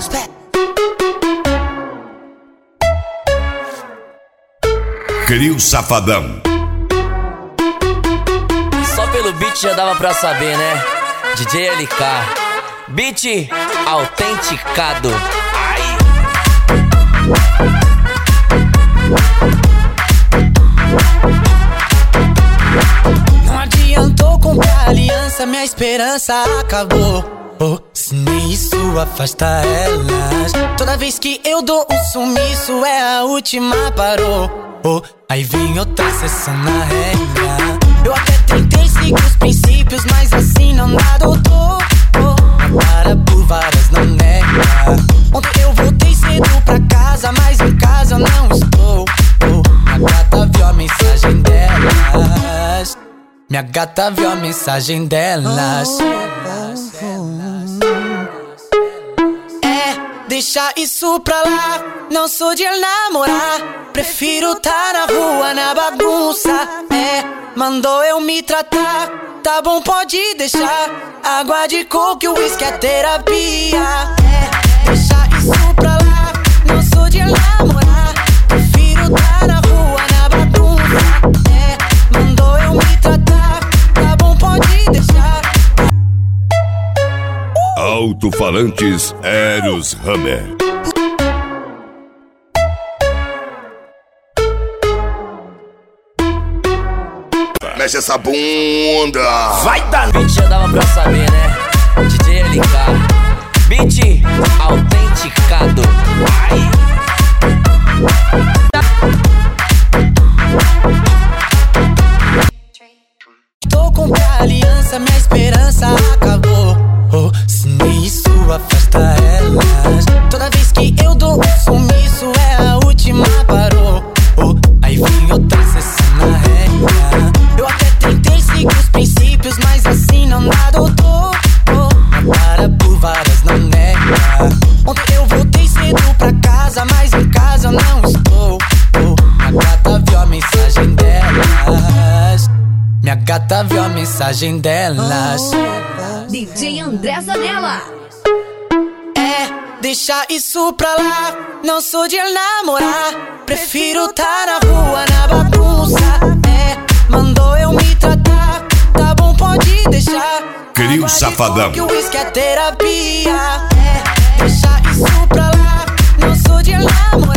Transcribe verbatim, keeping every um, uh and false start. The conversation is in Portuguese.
Crio Safadão. Só pelo beat já dava pra saber, né? D J L K, beat autenticado. Ai. Não adiantou comprar aliança, minha esperança acabou. Oh, se nem isso afasta elas. Toda vez que eu dou um sumiço é a última, parou. Oh, aí vem outra sessão na regra. Eu até tentei seguir os princípios, mas assim não dá, doutor. Oh, para por várias não nega. Ontem eu voltei cedo pra casa, mas em casa eu não estou. Oh, minha gata viu a mensagem delas. Minha gata viu a mensagem delas. É, deixa isso pra lá. Não sou de namorar, prefiro tá na rua, na bagunça. É, mandou eu me tratar. Tá bom, pode deixar. Água de coco e uísque é terapia. É, deixa isso pra lá. Não sou de namorar, prefiro tá na rua, na bagunça. É, mandou eu me tratar. Tá bom, pode deixar. Alto-falantes Eros Hammer. Mexe essa bunda. Vai dar. Beat já dava pra saber, né? D J L K, beat autenticado. Ai. Tô com a aliança, minha esperança acabou. Oh, se nem isso afasta elas. Toda vez que eu dou um sumiço é a última, parou. Oh, aí vem outra sessão na regra. Eu até tentei seguir os princípios, mas assim não dá, doutor. Oh, para por várias não nega. Ontem eu voltei cedo pra casa, mas em casa eu não estou. Oh, a gata viu a mensagem delas. Minha gata viu a mensagem delas. D J André Zanella. É, deixa isso pra lá. Não sou de namorar, prefiro tá na rua, na bagunça. É, mandou eu me tratar. Tá bom, pode deixar. Crio Safadão. Que o uísque é terapia. É, deixa isso pra lá. Não sou de namorar.